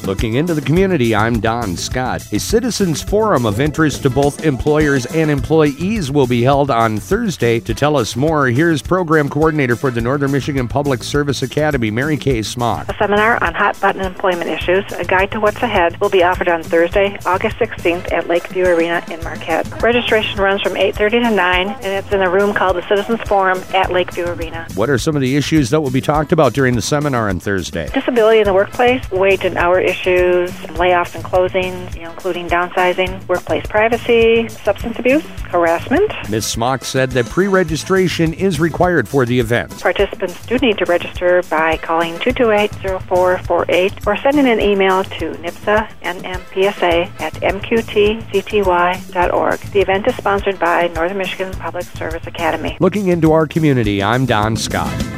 Looking into the community, I'm Don Scott. A citizens forum of interest to both employers and employees will be held on Thursday. To tell us more, here's Program Coordinator for the Northern Michigan Public Service Academy, Mary Kay Smock. A seminar on hot-button employment issues, a guide to what's ahead, will be offered on Thursday, August 16th at Lakeview Arena in Marquette. Registration runs from 8:30 to 9, and it's in a room called the Citizens Forum at Lakeview Arena. What are some of the issues that will be talked about during the seminar on Thursday? Disability in the workplace, wage and hour issues, layoffs and closings, including downsizing, workplace privacy, substance abuse, harassment. Ms. Smock said that pre-registration is required for the event. Participants do need to register by calling 228-0448 or sending an email to nipsa@mqtcty.org. The event is sponsored by Northern Michigan Public Service Academy. Looking into our community, I'm Don Scott.